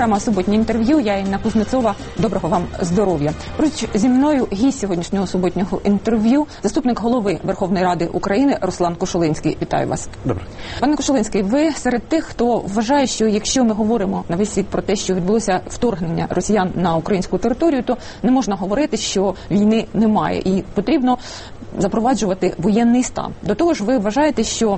програма «Суботнє інтерв'ю». Я Інна Кузнецова. Доброго вам здоров'я. Поруч зі мною гість сьогоднішнього суботнього інтерв'ю, заступник голови Верховної Ради України Руслан Кошулинський. Вітаю вас. Добре. Пане Кошулинський, ви серед тих, хто вважає, що якщо ми говоримо на весь світ про те, що відбулося вторгнення росіян на українську територію, то не можна говорити, що війни немає і потрібно запроваджувати воєнний стан. До того ж, ви вважаєте, що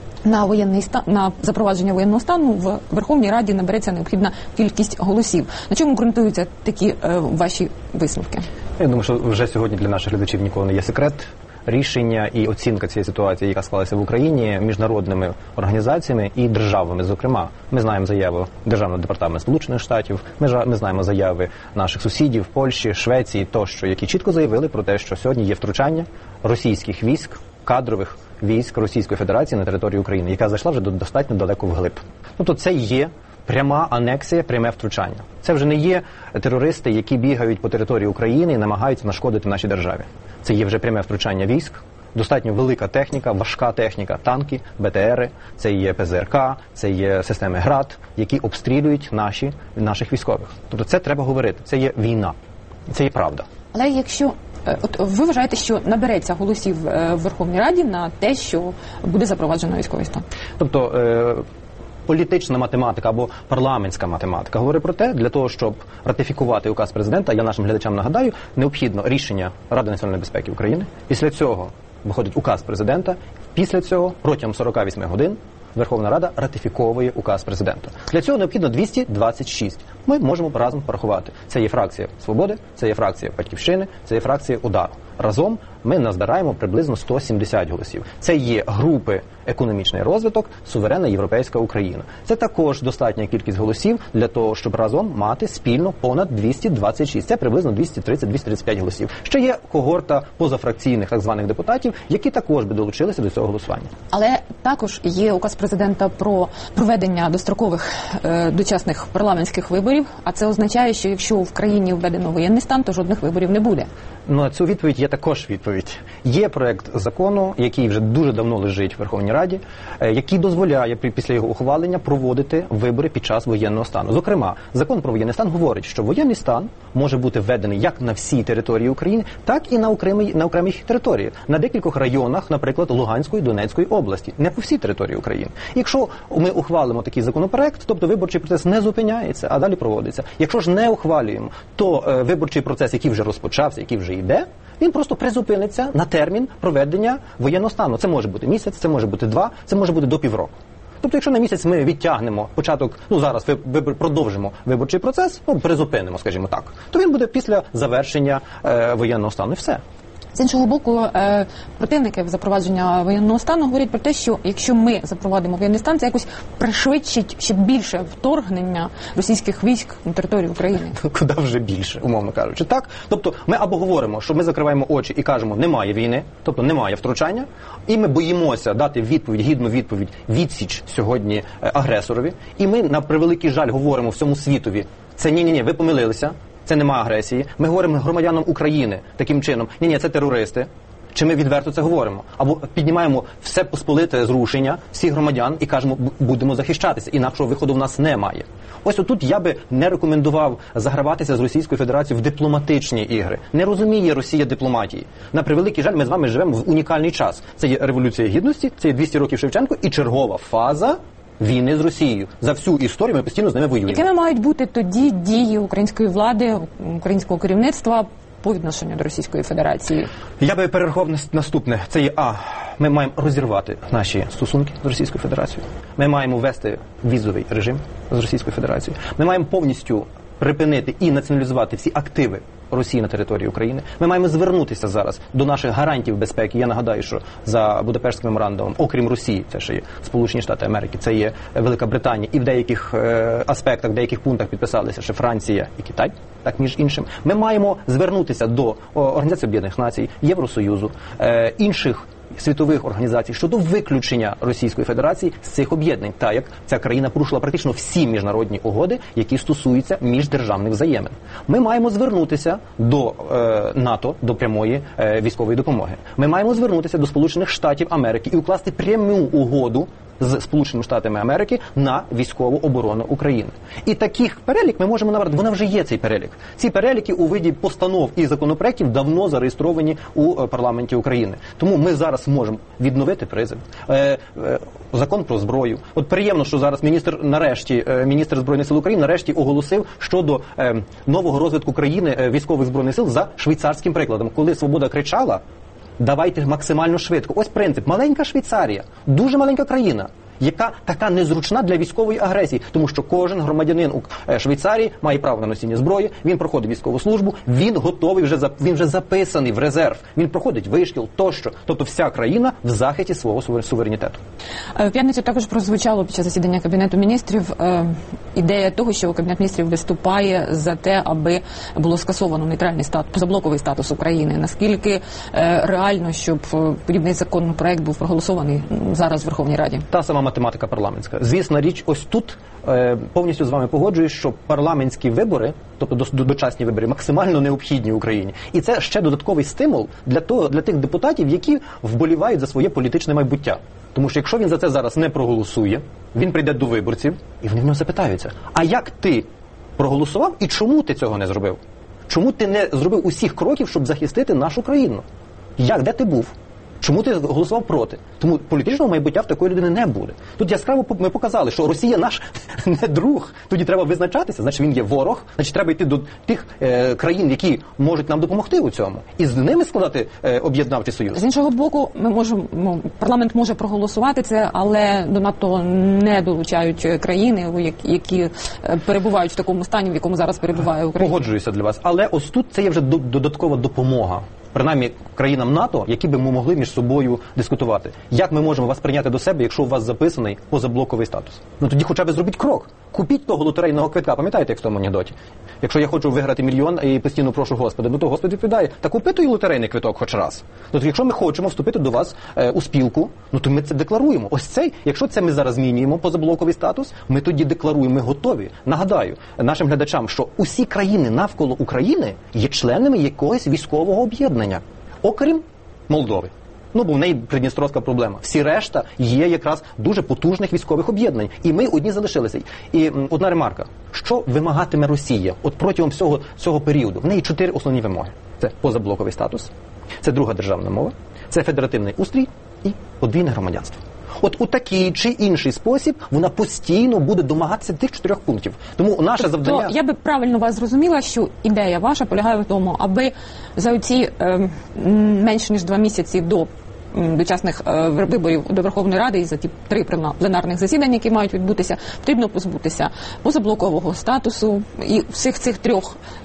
на запровадження воєнного стану в Верховній Раді набереться необхідна кількість голосів. На чому ґрунтуються такі ваші висновки? Я думаю, що вже сьогодні для наших глядачів ніколи не є секрет. Рішення і оцінка цієї ситуації, яка склалася в Україні, міжнародними організаціями і державами, зокрема. Ми знаємо заяву Державного департаменту Сполучених Штатів, ми знаємо заяви наших сусідів, Польщі, Швеції тощо, які чітко заявили про те, що сьогодні є втручання російських військ, кадрових військ Російської Федерації на території України, яка зайшла вже достатньо далеко вглиб. Тобто це є пряма анексія, пряме втручання. Це вже не є терористи, які бігають по території України і намагаються нашкодити нашій державі. Це є вже пряме втручання військ, достатньо велика техніка, важка техніка, танки, БТРи, це є ПЗРК, це є системи ГРАД, які обстрілюють наших військових. Тобто це треба говорити, це є війна, це є правда. Але якщо ви вважаєте, що набереться голосів в Верховній Раді на те, що буде запроваджено військовий стан? Тобто політична математика або парламентська математика говорить про те, для того, щоб ратифікувати указ президента, я нашим глядачам нагадаю, необхідно рішення Ради національної безпеки України. Після цього виходить указ президента. Після цього протягом 48 годин Верховна Рада ратифіковує указ президента. Для цього необхідно 226. Ми можемо разом порахувати. Це є фракція «Свободи», це є фракція «Батьківщини», це є фракція «Удар». Разом ми назбираємо приблизно 170 голосів. Це є групи «Економічний розвиток», «Суверенна європейська Україна». Це також достатня кількість голосів для того, щоб разом мати спільно понад 226. Це приблизно 230-235 голосів. Ще є когорта позафракційних так званих депутатів, які також би долучилися до цього голосування. Але також є указ президента про проведення дострокових дочасних парламентських виборів, а це означає, що якщо в країні введено воєнний стан, то жодних виборів не буде. На цю відповідь є також відповідь. Є проект закону, який вже дуже давно лежить в Верховній Раді, який дозволяє після його ухвалення проводити вибори під час воєнного стану. Зокрема, закон про воєнний стан говорить, що воєнний стан може бути введений як на всій території України, так і на окремих територіях. На декількох районах, наприклад, Луганської, Донецької області. Не по всій території України. Якщо ми ухвалимо такий законопроект, тобто виборчий процес не зупиняється, а далі проводиться. Якщо ж не ухвалюємо, то виборчий процес, який вже розпочався, який вже йде, він просто призупиниться на термін проведення воєнного стану. Це може бути місяць, це може бути 2, це може бути до півроку. Тобто, якщо на місяць ми відтягнемо початок, зараз продовжимо виборчий процес, призупинимо, скажімо так, то він буде після завершення воєнного стану і все. З іншого боку, противники запровадження воєнного стану говорять про те, що якщо ми запровадимо воєнний стан, це якось пришвидшить ще більше вторгнення російських військ на територію України. Куди вже більше, умовно кажучи. Так? Тобто ми або говоримо, що ми закриваємо очі і кажемо, немає війни, тобто немає втручання, і ми боїмося дати відповідь, гідну відповідь, відсіч сьогодні агресорові, і ми, на превеликий жаль, говоримо всьому світові, це ні, ви помилилися, це нема агресії. Ми говоримо громадянам України таким чином, ні, це терористи. Чи ми відверто це говоримо? Або піднімаємо все посполите зрушення всіх громадян і кажемо, будемо захищатися, інакшого виходу в нас немає. Ось отут я би не рекомендував заграватися з Російською Федерацією в дипломатичні ігри. Не розуміє Росія дипломатії. На превеликий жаль, ми з вами живемо в унікальний час. Це є Революція Гідності, це є 200 років Шевченко і чергова фаза війни з Росією. За всю історію ми постійно з ними воюємо. Якими мають бути тоді дії української влади, українського керівництва по відношенню до Російської Федерації? Я би перерахував наступне. Це є ми маємо розірвати наші стосунки з Російською Федерацією. Ми маємо ввести візовий режим з Російською Федерацією. Ми маємо повністю припинити і націоналізувати всі активи Росії на території України. Ми маємо звернутися зараз до наших гарантів безпеки. Я нагадаю, що за Будапештським меморандумом, окрім Росії, це ще є Сполучені Штати Америки, це є Велика Британія, і в деяких аспектах, в деяких пунктах підписалися ще Франція і Китай, так між іншим. Ми маємо звернутися до Організації Об'єднаних Націй, Євросоюзу, інших світових організацій щодо виключення Російської Федерації з цих об'єднань, так як ця країна порушила практично всі міжнародні угоди, які стосуються міждержавних взаємин. Ми маємо звернутися до НАТО, до прямої військової допомоги. Ми маємо звернутися до Сполучених Штатів Америки і укласти пряму угоду з Сполученими Штатами Америки на військову оборону України. І таких перелік ми можемо набрати. Вона вже є, цей перелік. Ці переліки у виді постанов і законопроєктів давно зареєстровані у парламенті України. Тому ми зараз можемо відновити призов, закон про зброю. От приємно, що зараз міністр Збройних сил України нарешті оголосив щодо нового розвитку країни військових збройних сил за швейцарським прикладом. Коли Свобода кричала: давайте максимально швидко. Ось принцип. Маленька Швейцарія, дуже маленька країна, яка така незручна для військової агресії, тому що кожен громадянин у Швейцарії має право на носіння зброї, він проходить військову службу, він готовий, він вже записаний в резерв, він проходить вишкіл тощо. Тобто вся країна в захисті свого суверенітету. В п'ятницю також прозвучало під час засідання Кабінету міністрів ідея того, що Кабінет міністрів виступає за те, аби було скасовано нейтральний статус, позаблоковий статус України. Наскільки реально, щоб подібний законопроект був проголосований зараз в Верховній Раді? Та сама математика парламентська. Звісна річ, ось тут повністю з вами погоджуюсь, що парламентські вибори, тобто дочасні вибори, максимально необхідні Україні. І це ще додатковий стимул для тих депутатів, які вболівають за своє політичне майбуття. Тому що якщо він за це зараз не проголосує, він прийде до виборців, і вони в нього запитаються: а як ти проголосував і чому ти цього не зробив? Чому ти не зробив усіх кроків, щоб захистити нашу країну? Де ти був? Чому ти голосував проти? Тому політичного майбуття в такої людини не буде. Тут яскраво ми показали, що Росія наш не друг. Тоді треба визначатися, значить він є ворог, значить треба йти до тих країн, які можуть нам допомогти у цьому. І з ними складати об'єднавчий союз. З іншого боку, парламент може проголосувати це, але до НАТО не долучають країни, які перебувають в такому стані, в якому зараз перебуває Україна. Погоджуюся для вас. Але ось тут це є вже додаткова допомога. Принаймні країнам НАТО, які би ми могли між собою дискутувати. Як ми можемо вас прийняти до себе, якщо у вас записаний позаблоковий статус? Ну тоді хоча б зробіть крок. Купіть того лотерейного квитка. Пам'ятаєте, як в тому анекдоті? Якщо я хочу виграти мільйон і постійно прошу Господа, ну то Господь відповідає: та купи той лотерейний квиток хоч раз. Тобто, якщо ми хочемо вступити до вас у спілку, ну то ми це декларуємо. Ось цей, якщо це ми зараз змінюємо позаблоковий статус, ми тоді декларуємо, ми готові. Нагадаю нашим глядачам, що усі країни навколо України є членами якогось військового об'єднання, окрім Молдови. Ну, бо в неї придністровська проблема. Всі решта є якраз дуже потужних військових об'єднань. І ми одні залишилися. І одна ремарка. Що вимагатиме Росія от протягом всього цього періоду? В неї 4 основні вимоги. Це позаблоковий статус, це друга державна мова, це федеративний устрій і подвійне громадянство. От у такий чи інший спосіб вона постійно буде домагатися тих 4 пунктів. Тому наше завдання... Я би правильно вас зрозуміла, що ідея ваша полягає в тому, аби за оці менше ніж 2 місяці до дочасних виборів до Верховної Ради і за ті 3 пленарних засідання, які мають відбутися, потрібно позбутися позаблокового статусу і всіх цих 3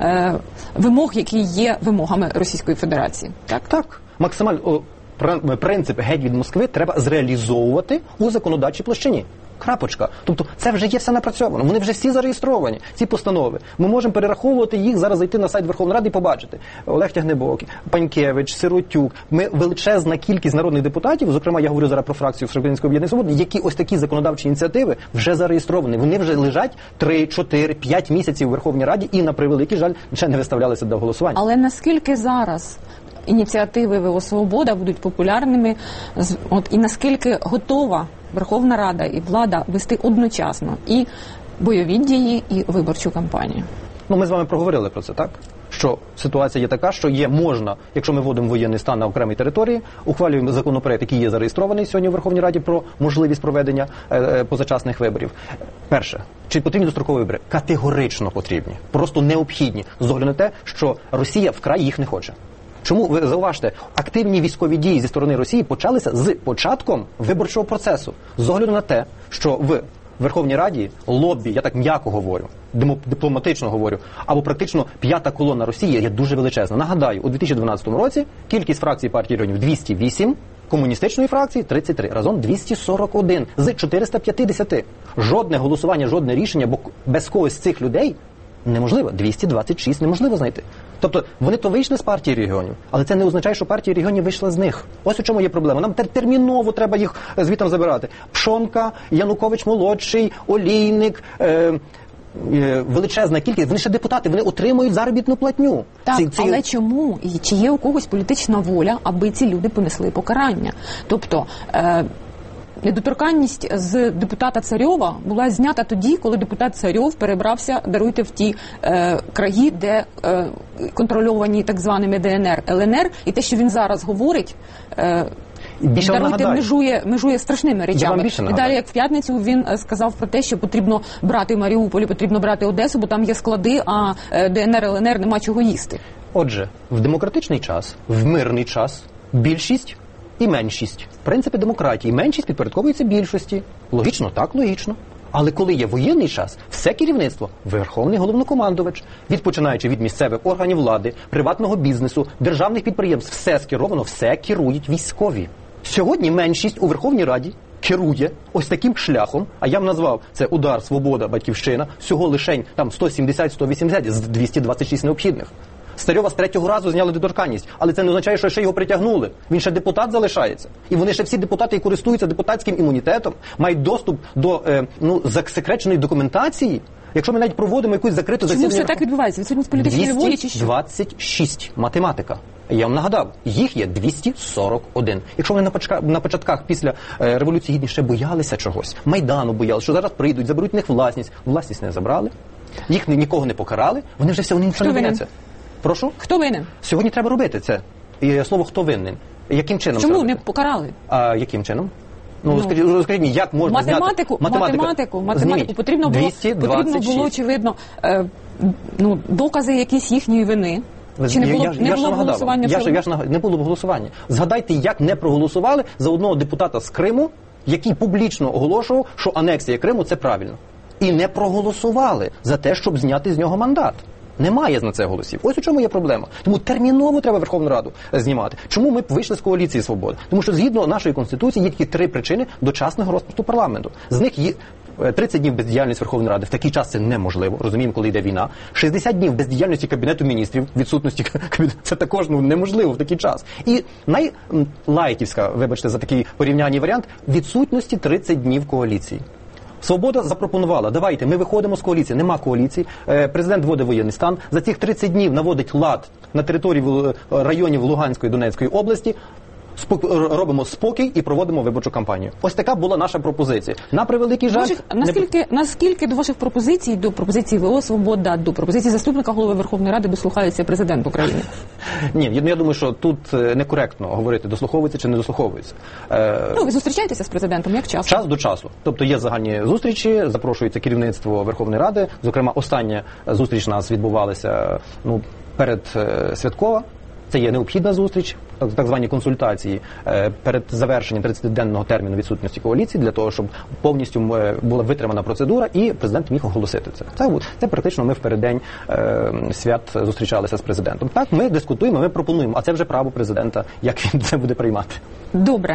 вимог, які є вимогами Російської Федерації. Так? Так. Максимально принцип «геть від Москви» треба зреалізовувати у законодавчій площині. Крапочка. Тобто це вже є все напрацьовано. Вони вже всі зареєстровані, ці постанови. Ми можемо перераховувати їх, зараз зайти на сайт Верховної Ради і побачити. Олег Тягнебокий, Панькевич, Сиротюк. Ми величезна кількість народних депутатів, зокрема, я говорю зараз про фракцію Всеукраїнського об'єднання свободи, які ось такі законодавчі ініціативи вже зареєстровані. Вони вже лежать 3, 4, 5 місяців у Верховній Раді і, на превеликий жаль, ще не виставлялися до голосування. Але наскільки зараз ініціативи ВО «Свобода» будуть популярними, і наскільки готова Верховна Рада і влада вести одночасно і бойові дії, і виборчу кампанію? Ну, ми з вами проговорили про це, так? Що ситуація є така, що можна, якщо ми вводимо воєнний стан на окремій території, ухвалюємо законопроект, який є зареєстрований сьогодні у Верховній Раді про можливість проведення позачасних виборів. Перше, чи потрібні дострокові вибори? Категорично потрібні, просто необхідні, з огляду на те, що Росія вкрай їх не хоче. Чому, ви зауважте, активні військові дії зі сторони Росії почалися з початком виборчого процесу. З огляду на те, що в Верховній Раді лоббі, я так м'яко говорю, дипломатично говорю, або практично 5-та колона Росії є дуже величезна. Нагадаю, у 2012 році кількість фракцій партії регіонів 208, комуністичної фракції 33, разом 241 з 450. Жодне голосування, жодне рішення, бо без когось з цих людей неможливо. 226 неможливо знайти. Тобто вони то вийшли з партії регіонів, але це не означає, що партія регіонів вийшла з них. Ось у чому є проблема. Нам терміново треба їх звідти забирати. Пшонка, Янукович-молодший, Олійник, величезна кількість. Вони ще депутати, вони отримують заробітну платню. Так, але чому? І чи є у когось політична воля, аби ці люди понесли покарання? Тобто недоторканність з депутата Царьова була знята тоді, коли депутат Царьов перебрався, даруйте, в ті краї, де контрольовані так званими ДНР, ЛНР, і те, що він зараз говорить, даруйте, межує страшними речами. І далі, як в п'ятницю, він сказав про те, що потрібно брати Маріуполь, потрібно брати Одесу, бо там є склади, а ДНР, ЛНР нема чого їсти. Отже, в демократичний час, в мирний час, більшість і меншість. В принципі демократії меншість підпорядковується більшості. Логічно? Так, логічно. Але коли є воєнний час, все керівництво, верховний головнокомандувач, починаючи від місцевих органів влади, приватного бізнесу, державних підприємств, все скеровано, все керують військові. Сьогодні меншість у Верховній Раді керує ось таким шляхом, а я б назвав це удар, свобода, батьківщина, всього лишень там 170-180 з 226 необхідних. Старьова з третього разу зняли недоторканність, але це не означає, що ще його притягнули. Він ще депутат залишається. І вони ще всі депутати, які користуються депутатським імунітетом, мають доступ до засекреченої документації. Якщо ми навіть проводимо якусь закриту засідання... Чому все так відбувається? Відсутність політичної волі чи що? 226 математика. Я вам нагадав, їх є 241. Якщо вони на початках після Революції Гідності ще боялися чогось, Майдану боялися, що зараз прийдуть, заберуть в них власність. Власність не забрали, їх нікого не покарали, вони вже все, вони нічого не бояться. Прошу? Хто винен? Сьогодні треба робити це. І слово «хто винен». Яким чином? Чому не покарали? А яким чином? Скажіть мені, як можна математику потрібно було, очевидно, докази якісь їхньої вини. Чи не було голосування? Не було голосування. Згадайте, як не проголосували за одного депутата з Криму, який публічно оголошував, що анексія Криму – це правильно. І не проголосували за те, щоб зняти з нього мандат. Немає на це голосів. Ось у чому є проблема. Тому терміново треба Верховну Раду знімати. Чому ми вийшли з коаліції «Свобода»? Тому що згідно нашої Конституції є тільки 3 причини дочасного розпуску парламенту. З них є 30 днів бездіяльності Верховної Ради. В такий час це неможливо. Розуміємо, коли йде війна. 60 днів бездіяльності Кабінету міністрів, відсутності Кабінету. Це також неможливо в такий час. І найлайтівська, вибачте за такий порівнянний варіант, відсутності 30 днів коаліції. «Свобода» запропонувала, давайте, ми виходимо з коаліції, нема коаліції, президент вводить воєнний стан, за цих 30 днів наводить лад на території районів Луганської і Донецької області, робимо спокій і проводимо виборчу кампанію. Ось така була наша пропозиція. На превеликий жаль... Наскільки до ваших пропозицій, до пропозиції ВО «Свобода», до пропозиції заступника голови Верховної Ради дослухається президент України? Ні, я думаю, що тут некоректно говорити, дослуховується чи не дослуховується. Ви зустрічаєтеся з президентом як часто? Час до часу. Тобто є загальні зустрічі, запрошується керівництво Верховної Ради. Зокрема, остання зустріч у нас відбувалася передсвяткова. Це є необхідна зустріч, так звані консультації перед завершенням 30-денного терміну відсутності коаліції, для того, щоб повністю була витримана процедура і президент міг оголосити це. Це практично ми в переддень свят зустрічалися з президентом. Так, ми дискутуємо, ми пропонуємо, а це вже право президента, як він це буде приймати. Добре.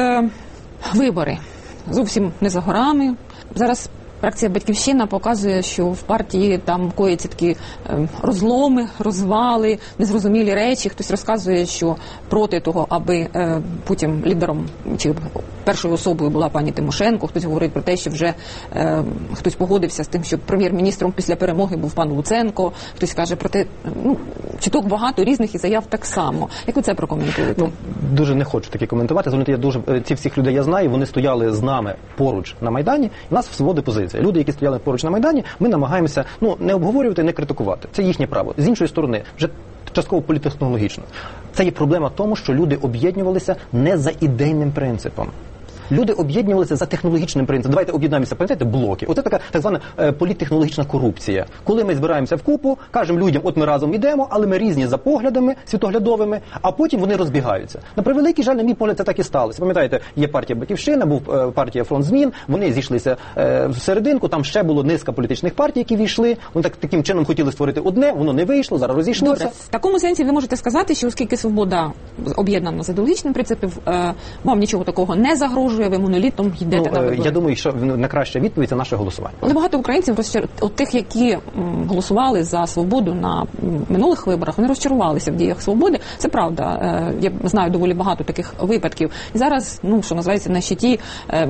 Вибори зовсім не за горами. Зараз фракція «Батьківщина» показує, що в партії там коїться такі розломи, розвали, незрозумілі речі. Хтось розказує, що проти того, аби потім лідером чи першою особою була пані Тимошенко. Хтось говорить про те, що вже хтось погодився з тим, щоб прем'єр-міністром після перемоги був пан Луценко. Хтось каже про те, чуток багато різних і заяв так само. Як ви це прокоментуєте? Дуже не хочу таке коментувати. Ці всіх людей я знаю, вони стояли з нами поруч на Майдані. У нас в «Свободі» позиція. Люди, які стояли поруч на Майдані, ми намагаємося не обговорювати, не критикувати. Це їхнє право. З іншої сторони, вже частково політтехнологічно. Це є проблема в тому, що люди об'єднувалися не за ідейним принципом. Люди об'єднувалися за технологічним принципом. Давайте об'єднаємося, пам'ятаєте, блоки. Оце така так звана політтехнологічна корупція. Коли ми збираємося вкупу, кажемо людям, от ми разом йдемо, але ми різні за поглядами світоглядовими, а потім вони розбігаються. На превеликий жаль, на мій погляд, це так і сталося. Пам'ятаєте, є партія «Батьківщина», був партія «Фронт змін», вони зійшлися в серединку, там ще було низка політичних партій, які війшли. Вони таким чином хотіли створити одне, воно не вийшло, зараз розійшлося. Добре. В такому сенсі ви можете сказати, що оскільки «Свобода» об'єднана за ідеологічним принципом, вам нічого такого не загрожує, ви монолітом йдете на вибори? Я думаю, що найкраща відповідь – це наше голосування. Але багато українців, тих, які голосували за «Свободу» на минулих виборах, вони розчарувалися в діях «Свободи». Це правда. Я знаю доволі багато таких випадків. І зараз, що називається, на щиті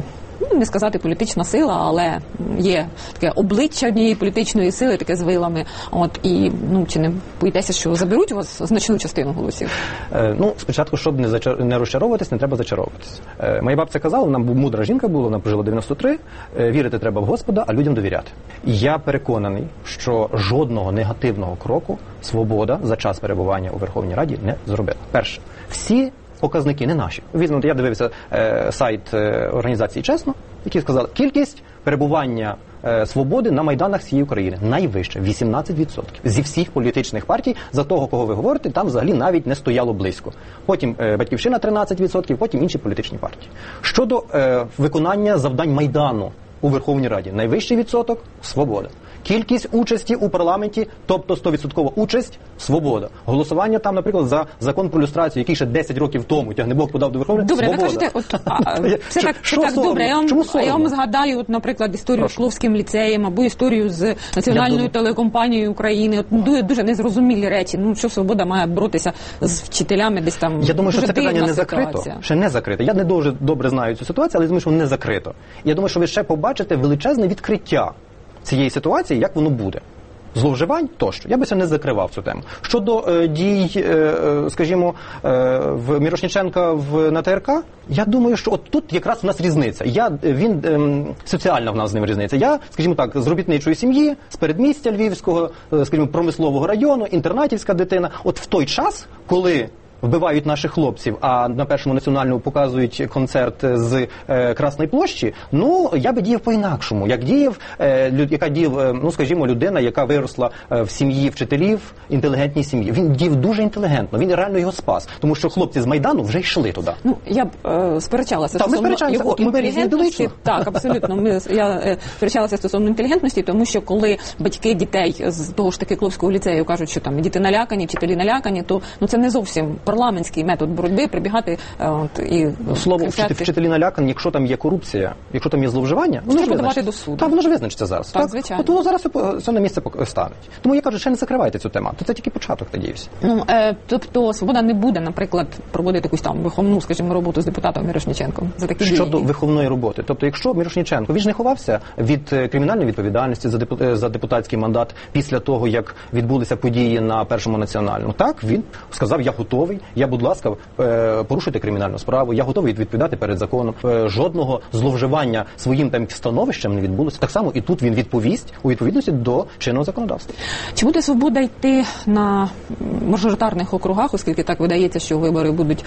не сказати політична сила, але є таке обличчя однієї політичної сили, таке з вилами. І чи не боїтеся, що заберуть у вас значну частину голосів? Спочатку, щоб не розчаровуватись, не треба зачаровуватись. Моя бабця казала, вона мудра жінка була, вона прожила 93, вірити треба в Господа, а людям довіряти. Я переконаний, що жодного негативного кроку Свобода за час перебування у Верховній Раді не зробила. Перше, всі показники не наші. Візьмемо, я дивився сайт організації «Чесно», які сказали, кількість перебування Свободи на майданах всієї України найвище, 18%. Зі всіх політичних партій, за того, кого ви говорите, там взагалі навіть не стояло близько. Потім Батьківщина 13%, потім інші політичні партії. Щодо виконання завдань Майдану у Верховній Раді, найвищий відсоток – Свобода. Кількість участі у парламенті, тобто 100% участь – Свобода. Голосування там, наприклад, за закон про люстрацію, який ще 10 років тому Тягнебок подав до Верховної Ради – Свобода. Добре, ви кажете, це так добре. Я вам згадаю, наприклад, історію з Шкловським ліцеєм або історію з Національною телекомпанією України. Дуже незрозумілі речі. Що Свобода має боротися з вчителями десь там? Я думаю, що це питання не закрито. Ще не закрито. Я не дуже добре знаю цю ситуацію, але я думаю, що не закрито. Я думаю, що ви ще побачите величезне відкриття цієї ситуації, як воно буде. Зловживань тощо. Я би це не закривав цю тему. Щодо дій, скажімо, в Мірошниченка на ТРК, я думаю, що от тут якраз у нас різниця. Соціальна в нас з ним різниця. Я, скажімо так, з робітничої сім'ї, з передмістя Львівського, скажімо, промислового району, інтернатівська дитина. От в той час, коли вбивають наших хлопців, а на Першому національному показують концерт з Красної площі, я би діяв по-інакшому. Яка діяв, скажімо, людина, яка виросла в сім'ї вчителів, інтелігентній сім'ї. Він діяв дуже інтелігентно, він реально його спас. Тому що хлопці з Майдану вже йшли туди. Я б сперечалася стосовно його інтелігентності. Так, абсолютно. Я сперечалася стосовно інтелігентності, тому що коли батьки дітей з того ж таки Кловського ліцею кажуть, що там діти налякані, вчителі налякані, то це не зовсім парламентський метод боротьби, прибігати і слово вчителі налякані, якщо там є корупція, якщо там є зловживання, воно ж подавати до суду. Так, воно ж визначиться зараз. Так, звичайно. От воно зараз все на місце ставить. Тому я кажу, ще не закривайте цю тему. То це тільки початок, надіюсь. Тобто Свобода не буде, наприклад, проводити якусь там виховну, скажімо, роботу з депутатом Мірошниченком за такі дії? Щодо виховної роботи. Тобто, якщо Мірошниченко, він ж не ховався від кримінальної відповідальності за депутатський мандат після того, як відбулися події на Першому національному. Так, він сказав, я готовий, будь ласка, порушуйте кримінальну справу, я готовий відповідати перед законом. Жодного зловживання своїм становищем не відбулося. Так само і тут він відповість у відповідності до чинного законодавства. Чи буде Свобода йти на мажоритарних округах, оскільки так видається, що вибори будуть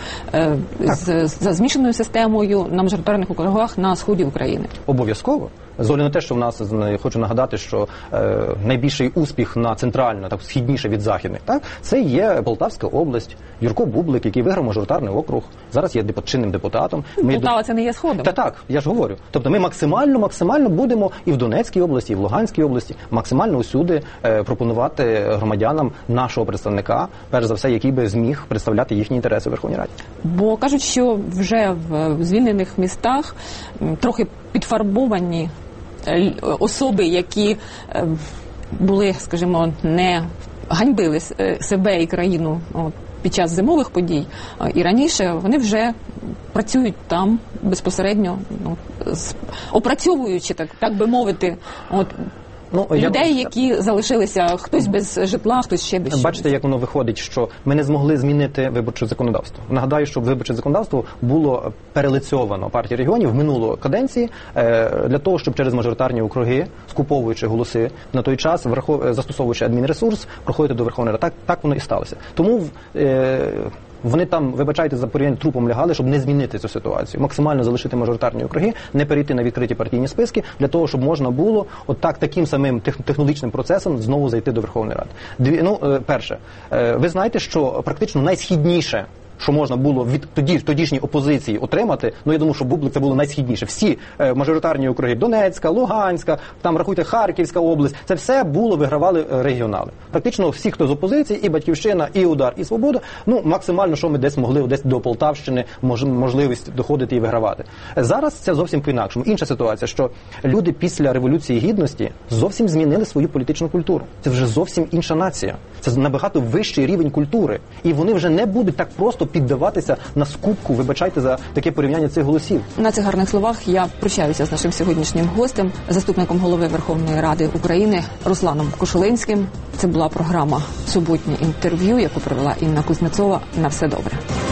за змішаною системою на мажоритарних округах на сході України? Обов'язково. З огляду на те, що в нас, хочу нагадати, що найбільший успіх на центрально, так східніше від західних, це є Полтавська область, Юрко Бублик, який виграв мажоритарний округ, зараз є чинним депутатом. Полтава це не є сходом. Так, я ж говорю. Тобто ми максимально будемо і в Донецькій області, і в Луганській області, максимально усюди пропонувати громадянам нашого представника, перш за все, який би зміг представляти їхні інтереси в Верховній Раді. Бо кажуть, що вже в звільнених містах трохи підфарбовані особи, які були, скажімо, не ганьбили себе і країну під час зимових подій, і раніше вони вже працюють там безпосередньо, опрацьовуючи, так би мовити, людей, які залишилися, хтось без житла, хтось ще без чогось. Бачите, як воно виходить, що ми не змогли змінити виборче законодавство. Нагадаю, що виборче законодавство було перелицьовано партії регіонів в минулої каденції для того, щоб через мажоритарні округи, скуповуючи голоси на той час, застосовуючи адмінресурс, проходити до Верховної Ради. Так воно і сталося. Тому вони там, вибачайте, за порівняння трупом лягали, щоб не змінити цю ситуацію. Максимально залишити мажоритарні округи, не перейти на відкриті партійні списки, для того, щоб можна було таким самим технологічним процесом знову зайти до Верховної Ради. Перше, ви знаєте, що практично найсхідніше, що можна було від тодішньої опозиції отримати, я думаю, що Бублик це було найсхідніше. Всі мажоритарні округи Донецька, Луганська, там, рахуйте, Харківська область, це все вигравали регіонали. Практично всі, хто з опозиції, і Батьківщина, і Удар, і Свобода, максимально, що ми десь могли, десь до Полтавщини, можливість доходити і вигравати. Зараз це зовсім по-інакшому. Інша ситуація, що люди після Революції Гідності зовсім змінили свою політичну культуру. Це вже зовсім інша нація. Це набагато вищий рівень культури. І вони вже не будуть так просто просто піддаватися на скупку, вибачайте за таке порівняння цих голосів. На цих гарних словах я прощаюся з нашим сьогоднішнім гостем, заступником голови Верховної Ради України Русланом Кошулинським. Це була програма «Суботнє інтерв'ю», яку провела Інна Кузнецова. На все добре.